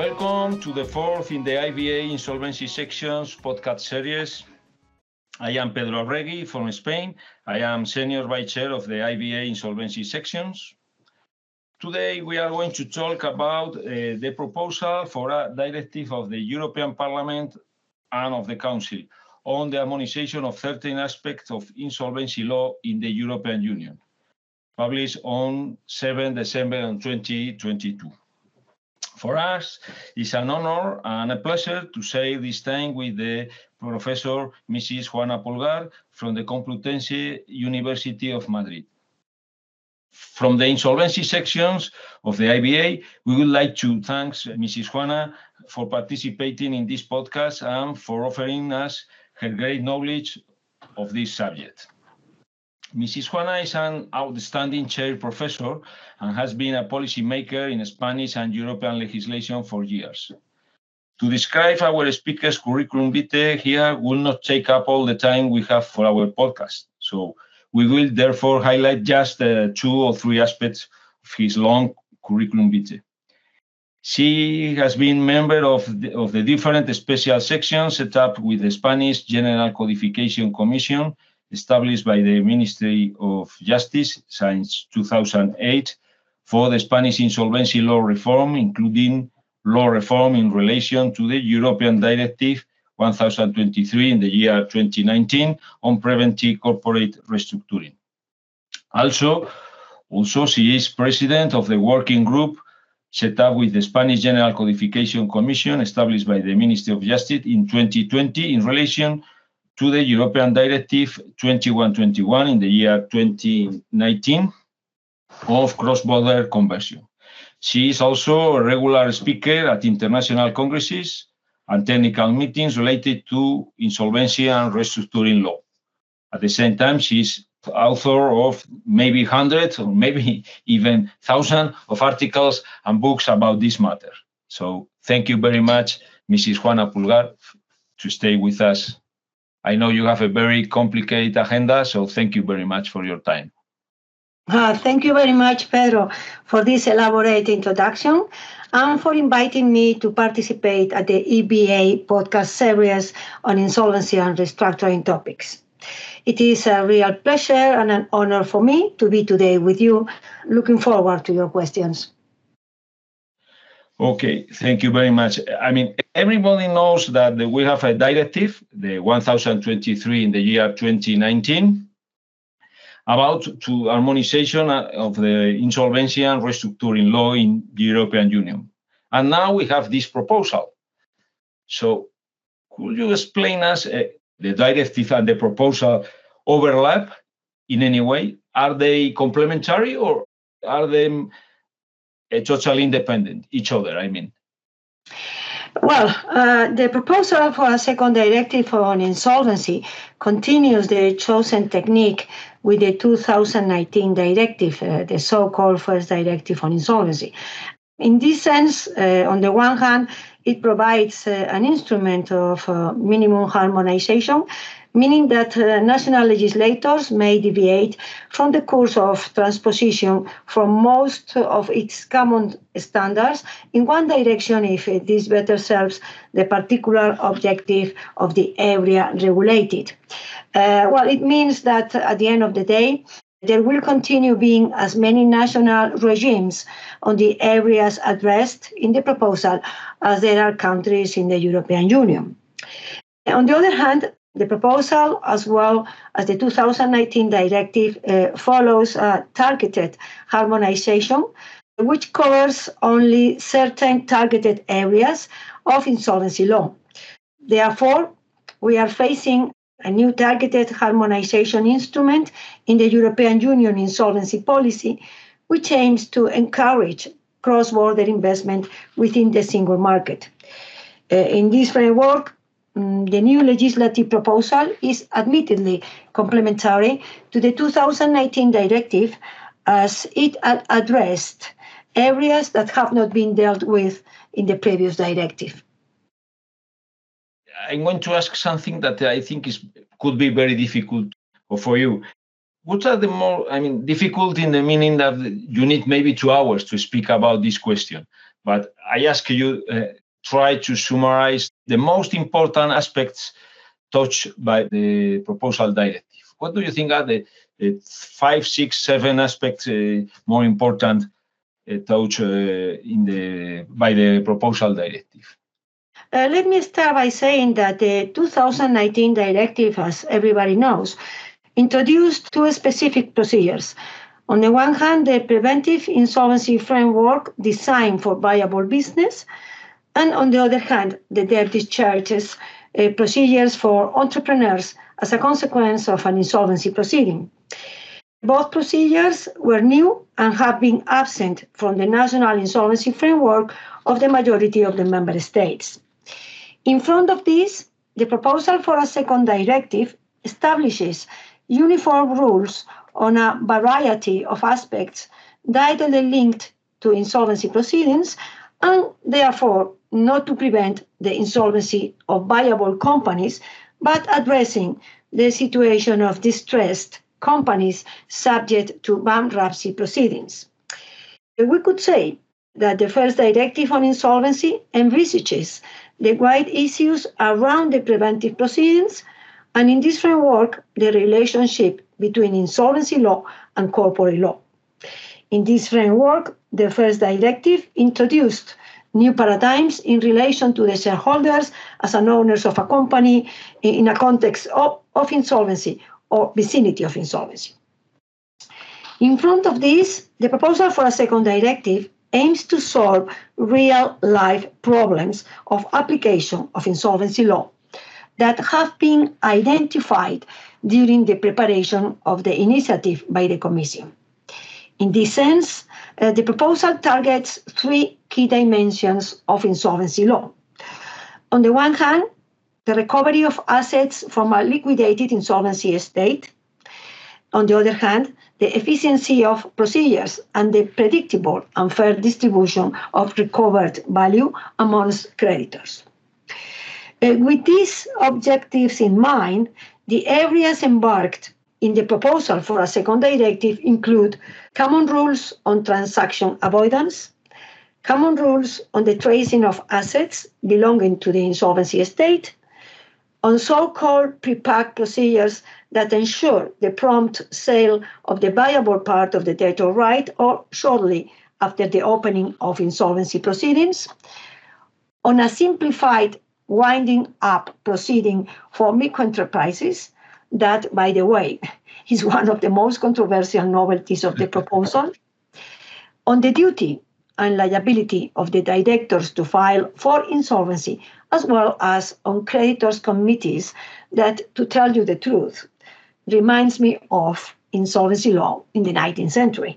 Welcome to the fourth in the IBA Insolvency Sections podcast series. I am Pedro Arregui from Spain. I am Senior Vice Chair of the IBA Insolvency Sections. Today we are going to talk about the proposal for a directive of the European Parliament and of the Council on the harmonization of certain aspects of insolvency law in the European Union, published on 7 December 2022. For us, it's an honor and a pleasure to say this time with the Professor Mrs. Juana Pulgar from the Complutense University of Madrid. From the insolvency sections of the IBA, we would like to thank Mrs. Juana for participating in this podcast and for offering us her great knowledge of this subject. Mrs. Juana is an outstanding chair professor and has been a policymaker in Spanish and European legislation for years. To describe our speaker's curriculum vitae here will not take up all the time we have for our podcast. So we will therefore highlight just 2 or 3 aspects of his long curriculum vitae. She has been member of the different special sections set up with the Spanish General Codification Commission, established by the Ministry of Justice since 2008 for the Spanish insolvency law reform, including law reform in relation to the European Directive 1023 in the year 2019 on preventive corporate restructuring. Also, she is president of the working group set up with the Spanish General Codification Commission, established by the Ministry of Justice in 2020 in relation to the European Directive 2121 in the year 2019 of cross-border conversion. She is also a regular speaker at international congresses and technical meetings related to insolvency and restructuring law. At the same time, she is author of maybe hundreds or maybe even thousands of articles and books about this matter. So thank you very much, Mrs. Juana Pulgar, to stay with us. I know you have a very complicated agenda, so thank you very much for your time. Thank you very much, Pedro, for this elaborate introduction and for inviting me to participate at the EBA podcast series on insolvency and restructuring topics. It is a real pleasure and an honor for me to be today with you. Looking forward to your questions. Okay, thank you very much. I mean, everybody knows that we have a directive, the 1023 in the year 2019, about to harmonization of the insolvency and restructuring law in the European Union. And now we have this proposal. So could you explain us the directive and the proposal overlap in any way? Are they complementary or are they totally independent, each other, I mean? Well, the proposal for a second directive on insolvency continues the chosen technique with the 2019 directive, the so-called first directive on insolvency. In this sense, on the one hand, it provides an instrument of minimum harmonization, meaning that national legislators may deviate from the course of transposition from most of its common standards in one direction if this better serves the particular objective of the area regulated. It means that at the end of the day, there will continue being as many national regimes on the areas addressed in the proposal as there are countries in the European Union. On the other hand, the proposal, as well as the 2019 directive, follows a targeted harmonization, which covers only certain targeted areas of insolvency law. Therefore, we are facing a new targeted harmonization instrument in the European Union insolvency policy, which aims to encourage cross-border investment within the single market. In this framework, the new legislative proposal is admittedly complementary to the 2019 directive, as it addressed areas that have not been dealt with in the previous directive. I'm going to ask something that I think could be very difficult for you. What are the more, difficult in the meaning that you need maybe 2 hours to speak about this question. But I ask you try to summarize the most important aspects touched by the proposal directive. What do you think are the 5, 6, 7 aspects more important touched by the proposal directive? Let me start by saying that the 2019 directive, as everybody knows, introduced two specific procedures. On the one hand, the preventive insolvency framework designed for viable business, and on the other hand, the debt discharges procedures for entrepreneurs as a consequence of an insolvency proceeding. Both procedures were new and have been absent from the national insolvency framework of the majority of the member states. In front of this, the proposal for a second directive establishes uniform rules on a variety of aspects directly linked to insolvency proceedings and therefore not to prevent the insolvency of viable companies, but addressing the situation of distressed companies subject to bankruptcy proceedings. We could say that the first directive on insolvency envisages the wide issues around the preventive proceedings, and in this framework, the relationship between insolvency law and corporate law. In this framework, the first directive introduced new paradigms in relation to the shareholders as an owners of a company in a context of insolvency or vicinity of insolvency. In front of this, the proposal for a second directive aims to solve real-life problems of application of insolvency law that have been identified during the preparation of the initiative by the Commission. In this sense, the proposal targets three key dimensions of insolvency law. On the one hand, the recovery of assets from a liquidated insolvency estate. On the other hand, the efficiency of procedures and the predictable and fair distribution of recovered value amongst creditors. With these objectives in mind, the areas embarked in the proposal for a second directive include common rules on transaction avoidance, common rules on the tracing of assets belonging to the insolvency estate, on so-called pre-pack procedures that ensure the prompt sale of the viable part of the debtor right or shortly after the opening of insolvency proceedings, on a simplified winding up proceeding for microenterprises, that, by the way, is one of the most controversial novelties of the proposal, on the duty and liability of the directors to file for insolvency, as well as on creditors' committees that, to tell you the truth, reminds me of insolvency law in the 19th century.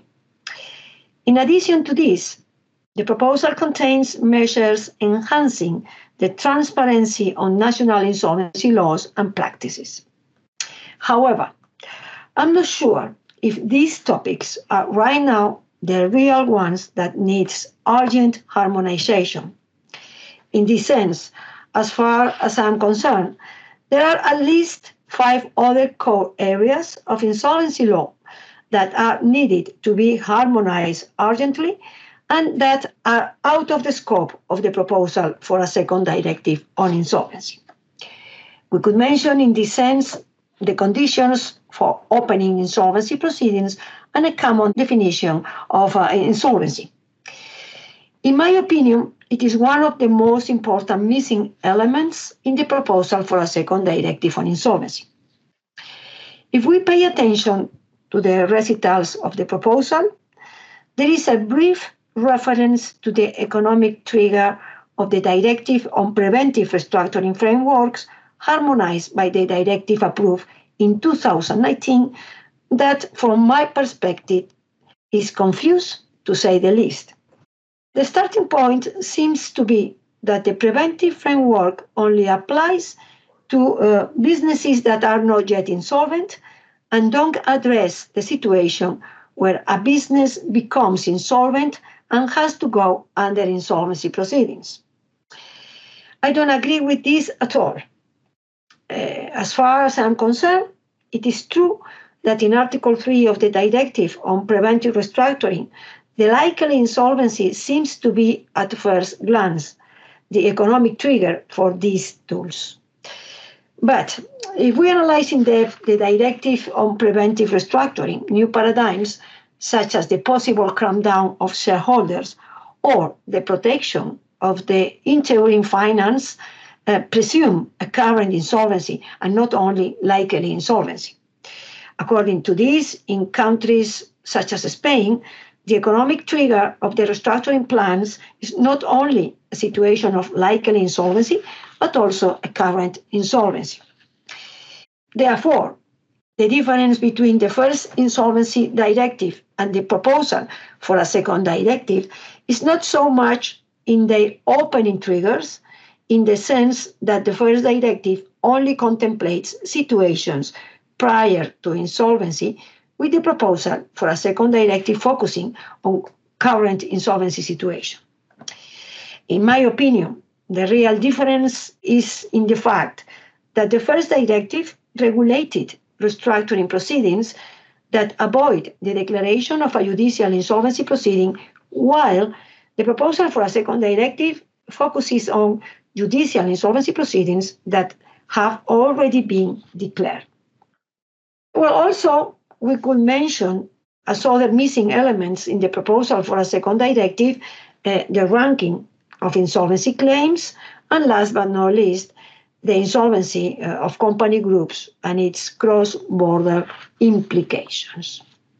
In addition to this, the proposal contains measures enhancing the transparency on national insolvency laws and practices. However, I'm not sure if these topics are right now the real ones that needs urgent harmonization. In this sense, as far as I'm concerned, there are at least 5 other core areas of insolvency law that are needed to be harmonized urgently and that are out of the scope of the proposal for a second directive on insolvency. We could mention in this sense the conditions for opening insolvency proceedings and a common definition of insolvency. In my opinion, it is one of the most important missing elements in the proposal for a second directive on insolvency. If we pay attention to the recitals of the proposal, there is a brief reference to the economic trigger of the directive on preventive restructuring frameworks harmonized by the directive approved in 2019 that, from my perspective, is confused to say the least. The starting point seems to be that the preventive framework only applies to businesses that are not yet insolvent and don't address the situation where a business becomes insolvent and has to go under insolvency proceedings. I don't agree with this at all. As far as I'm concerned, it is true that in Article 3 of the Directive on Preventive Restructuring, the likely insolvency seems to be, at first glance, the economic trigger for these tools. But if we analyze in depth the directive on preventive restructuring, new paradigms such as the possible clampdown of shareholders or the protection of the interim finance presume a current insolvency and not only likely insolvency. According to this, in countries such as Spain, the economic trigger of the restructuring plans is not only a situation of likely insolvency, but also a current insolvency. Therefore, the difference between the first insolvency directive and the proposal for a second directive is not so much in their opening triggers, in the sense that the first directive only contemplates situations prior to insolvency, with the proposal for a second directive focusing on current insolvency situation. In my opinion, the real difference is in the fact that the first directive regulated restructuring proceedings that avoid the declaration of a judicial insolvency proceeding, while the proposal for a second directive focuses on judicial insolvency proceedings that have already been declared. Well, also, we could mention as other missing elements in the proposal for a second directive, the ranking of insolvency claims, and last but not least, the insolvency of company groups and its cross-border implications.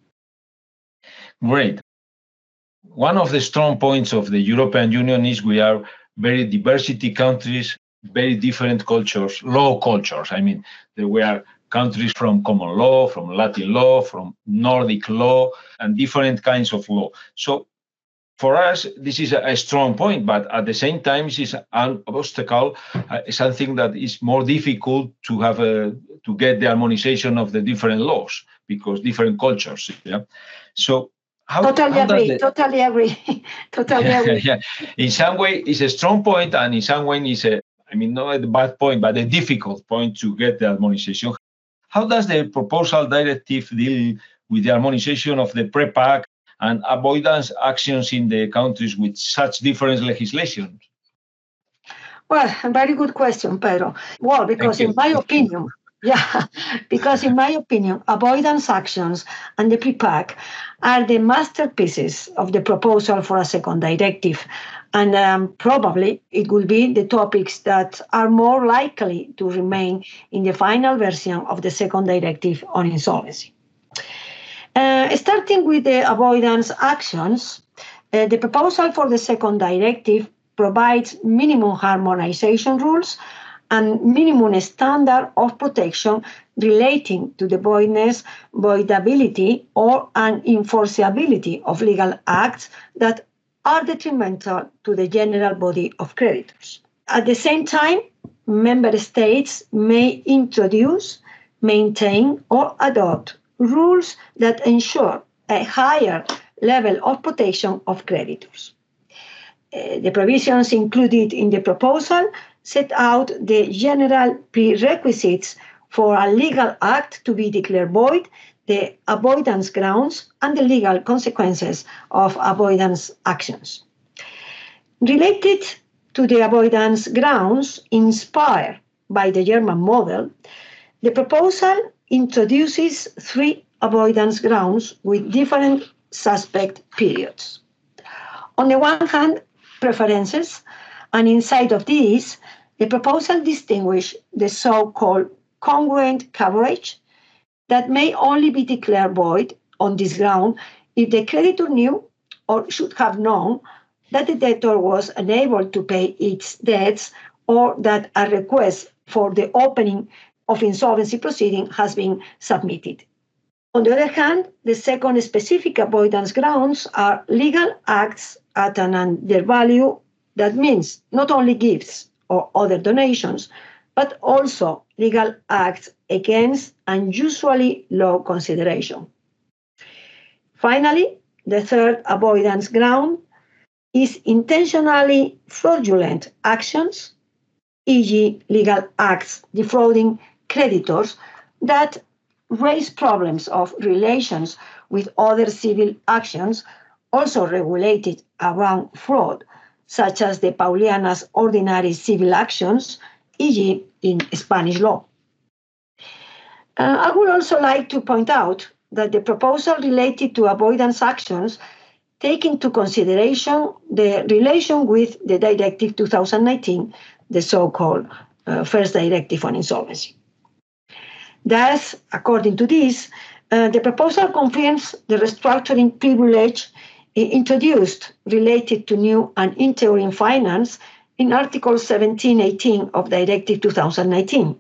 Great. One of the strong points of the European Union is we are very diversity countries, very different cultures, law cultures. I mean, we are countries from common law, from Latin law, from Nordic law, and different kinds of law. So for us, this is a strong point, but at the same time, it is an obstacle, something that is more difficult to have to get the harmonization of the different laws because different cultures. Yeah. So Totally agree. Yeah. In some way, it's a strong point, and in some way, it's not a bad point, but a difficult point to get the harmonization. How does the proposal directive deal with the harmonization of the PREPAC and avoidance actions in the countries with such different legislation? Well, a very good question, Pedro. Well, because in my opinion, avoidance actions and the PREPAC are the masterpieces of the proposal for a second directive. And probably it will be the topics that are more likely to remain in the final version of the second directive on insolvency. Starting with the avoidance actions, the proposal for the second directive provides minimum harmonization rules and minimum standard of protection relating to the voidness, voidability, or unenforceability of legal acts that are detrimental to the general body of creditors. At the same time, member states may introduce, maintain, or adopt rules that ensure a higher level of protection of creditors. The provisions included in the proposal set out the general prerequisites for a legal act to be declared void, the avoidance grounds, and the legal consequences of avoidance actions. Related to the avoidance grounds inspired by the German model, the proposal introduces 3 avoidance grounds with different suspect periods. On the one hand, preferences, and inside of these, the proposal distinguishes the so-called congruent coverage that may only be declared void on this ground if the creditor knew or should have known that the debtor was unable to pay its debts or that a request for the opening of insolvency proceeding has been submitted. On the other hand, the second specific avoidance grounds are legal acts at an undervalue. That means not only gifts or other donations, but also legal acts against unusually low consideration. Finally, the third avoidance ground is intentionally fraudulent actions, e.g. legal acts defrauding creditors that raise problems of relations with other civil actions also regulated around fraud, such as the Pauliana's ordinary civil actions, e.g. in Spanish law. I would also like to point out that the proposal related to avoidance actions take into consideration the relation with the Directive 2019, the so-called first directive on insolvency. Thus, according to this, the proposal confirms the restructuring privilege introduced related to new and interim finance in Article 1718 of Directive 2019.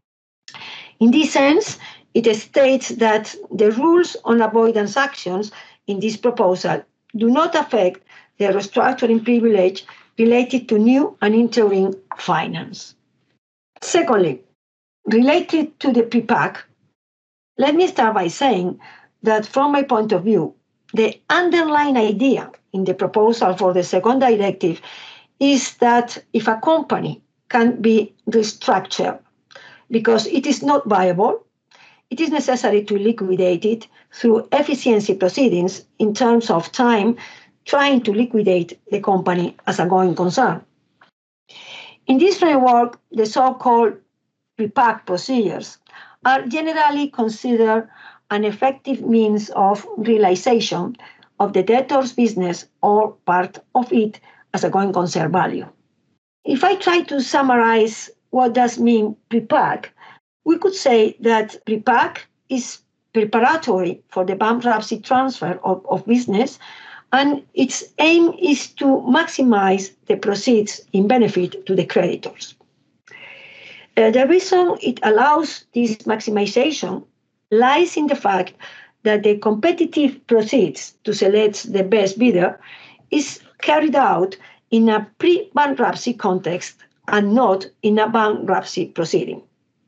In this sense, it states that the rules on avoidance actions in this proposal do not affect the restructuring privilege related to new and interim finance. Secondly, related to the pre-PAC, let me start by saying that from my point of view, the underlying idea in the proposal for the second directive is that if a company can be restructured because it is not viable, it is necessary to liquidate it through efficiency proceedings in terms of time, trying to liquidate the company as a going concern. In this framework, the so-called pre-PAC procedures are generally considered an effective means of realization of the debtor's business or part of it as a going concern value. If I try to summarize what does mean pre-PAC, we could say that pre-PAC is preparatory for the bankruptcy transfer of business, and its aim is to maximize the proceeds in benefit to the creditors. The reason it allows this maximization lies in the fact that the competitive proceeds to select the best bidder is carried out in a pre-bankruptcy context and not in a bankruptcy proceeding.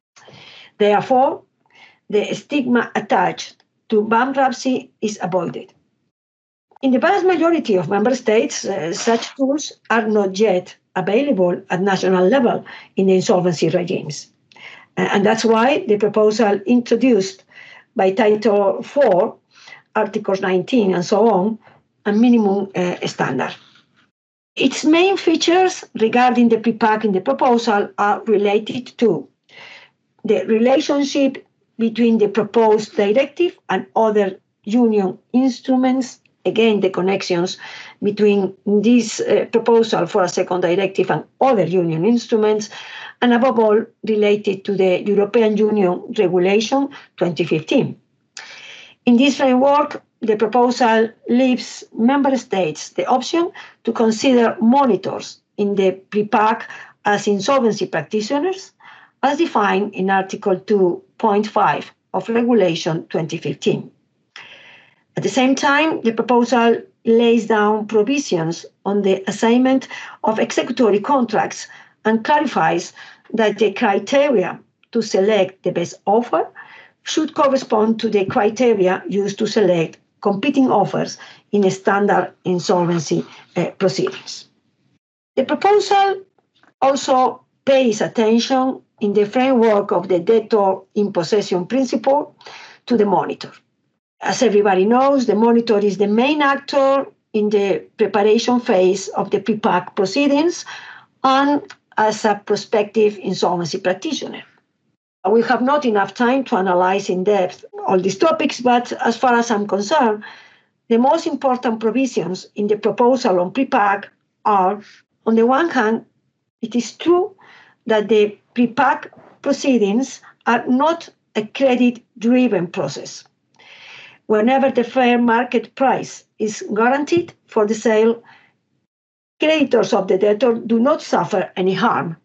Therefore, the stigma attached to bankruptcy is avoided. In the vast majority of member states, such tools are not yet available at national level in the insolvency regimes. And that's why the proposal introduced by Title 4, Articles 19 and so on, a minimum standard. Its main features regarding the pre-PAC in the proposal are related to the relationship between the proposed directive and other union instruments. Again, the connections between this proposal for a second directive and other union instruments, and above all, related to the European Union Regulation 2015. In this framework, the proposal leaves member states the option to consider monitors in the pre-PAC as insolvency practitioners, as defined in Article 2.5 of Regulation 2015. At the same time, the proposal lays down provisions on the assignment of executory contracts and clarifies that the criteria to select the best offer should correspond to the criteria used to select competing offers in standard insolvency proceedings. The proposal also pays attention in the framework of the debtor in possession principle to the monitor. As everybody knows, the monitor is the main actor in the preparation phase of the pre-PAC proceedings and as a prospective insolvency practitioner. We have not enough time to analyze in depth all these topics, but as far as I'm concerned, the most important provisions in the proposal on pre-PAC are, on the one hand, it is true that the pre-PAC proceedings are not a credit-driven process. Whenever the fair market price is guaranteed for the sale, creditors of the debtor do not suffer any harm.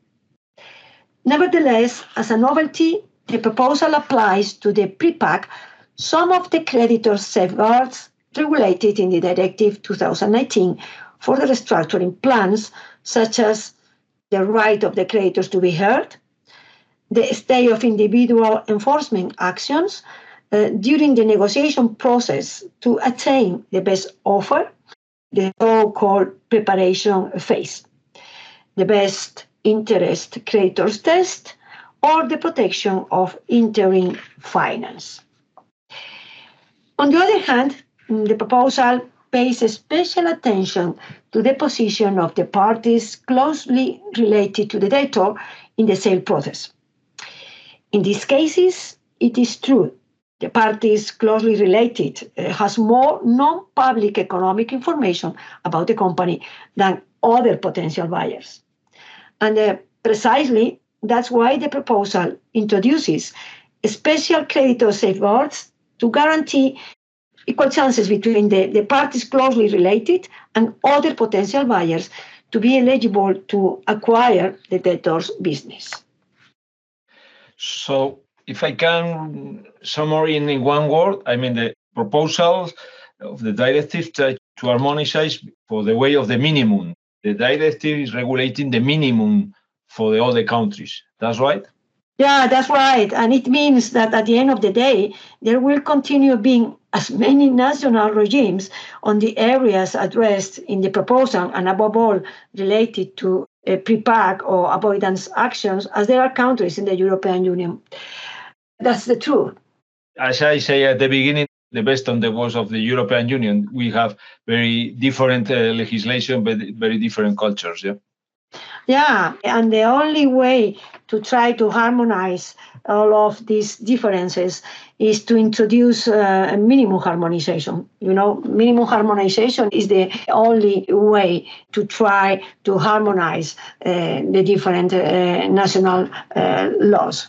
Nevertheless, as a novelty, the proposal applies to the pre-PAC some of the creditor's safeguards regulated in the Directive 2019 for the restructuring plans, such as the right of the creditors to be heard, the stay of individual enforcement actions during the negotiation process to attain the best offer, the so-called preparation phase, the best interest creditors test, or the protection of interim finance. On the other hand, the proposal pays special attention to the position of the parties closely related to the debtor in the sale process. In these cases, it is true the parties closely related has more non-public economic information about the company than other potential buyers. And precisely that's why the proposal introduces special creditor safeguards to guarantee equal chances between the parties closely related and other potential buyers to be eligible to acquire the debtor's business. So if I can summary in one word, I mean the proposals of the directive try to harmonize for the way of the minimum. The directive is regulating the minimum for the other countries. That's right? Yeah, that's right. And it means that at the end of the day, there will continue being as many national regimes on the areas addressed in the proposal, and above all, related to pre-pack or avoidance actions, as there are countries in the European Union. That's the truth. As I say at the beginning, the best and the worst of the European Union, we have very different legislation, but very different cultures. Yeah. Yeah, and the only way to try to harmonize all of these differences is to introduce a minimum harmonization. Minimum harmonization is the only way to try to harmonize the different national laws.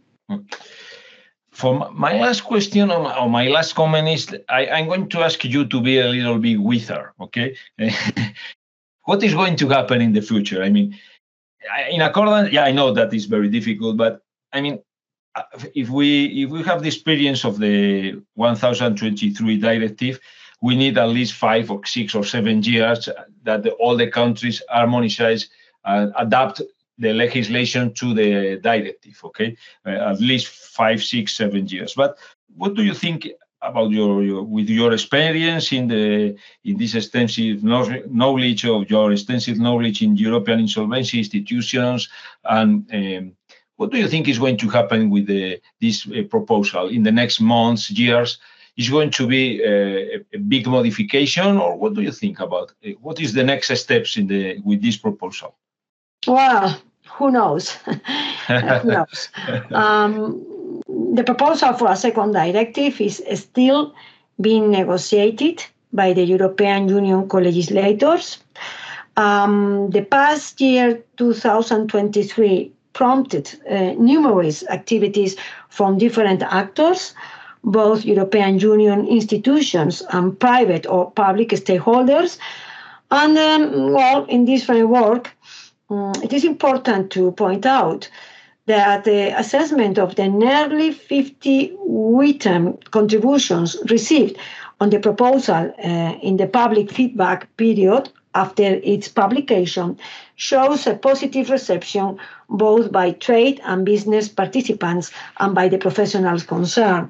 For my last question or my last comment is, I'm going to ask you to be a little bit wither, okay? What is going to happen in the future? I mean, in accordance, I know that is very difficult, but I mean, if we have the experience of the 1023 directive, we need at least 5 or 6 or 7 years that all the countries harmonize and adapt the legislation to the directive, okay? At least 5, 6, 7 years. But what do you think about with your experience in this extensive knowledge of your extensive knowledge in European insolvency institutions, and what do you think is going to happen with this proposal in the next months, years? Is going to be a big modification, or what do you think about it? What is the next steps with this proposal? Well, who knows? Who knows? The proposal for a second directive is still being negotiated by the European Union co-legislators. The past year, 2023, prompted numerous activities from different actors, both European Union institutions and private or public stakeholders. And in this framework, it is important to point out that the assessment of the nearly 50 written contributions received on the proposal in the public feedback period after its publication shows a positive reception both by trade and business participants and by the professionals concerned.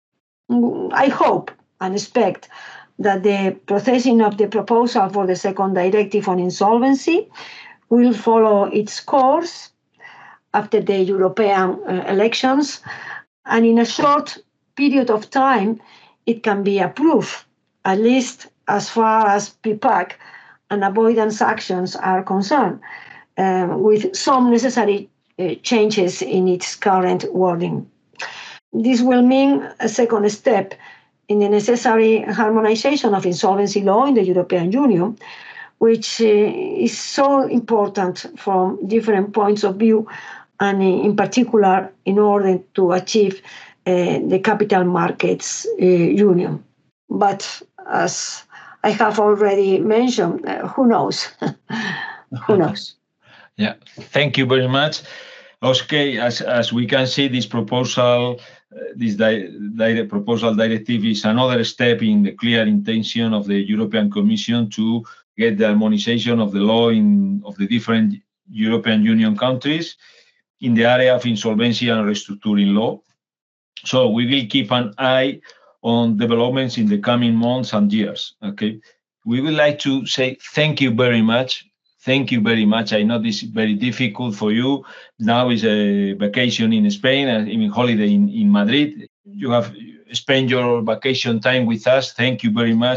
I hope and expect that the processing of the proposal for the second directive on insolvency will follow its course after the European elections, and in a short period of time, it can be approved, at least as far as pre-pack and avoidance actions are concerned, with some necessary changes in its current wording. This will mean a second step in the necessary harmonization of insolvency law in the European Union, which is so important from different points of view, and in particular in order to achieve the capital markets union. But as I have already mentioned, who knows? Who knows? Yeah, thank you very much. Okay, as we can see, this proposal, this proposal directive is another step in the clear intention of the European Commission to get the harmonization of the law of the different European Union countries in the area of insolvency and restructuring law. So we will keep an eye on developments in the coming months and years. Okay, we would like to say thank you very much. Thank you very much. I know this is very difficult for you. Now is a vacation in Spain, and even holiday in Madrid. You have spent your vacation time with us. Thank you very much.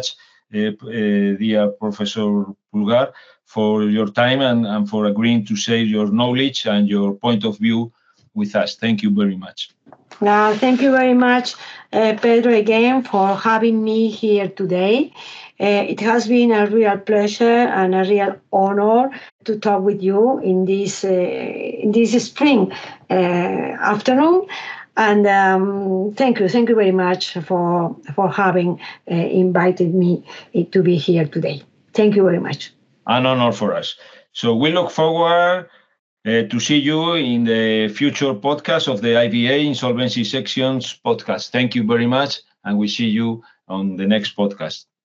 dear Professor Pulgar, for your time and for agreeing to share your knowledge and your point of view with us. Thank you very much. Thank you very much, Pedro, again for having me here today. It has been a real pleasure and a real honor to talk with you in this spring afternoon. And thank you very much for having invited me to be here today. Thank you very much. An honor for us. So we look forward to see you in the future podcast of the IBA Insolvency Sections podcast. Thank you very much, and we see you on the next podcast.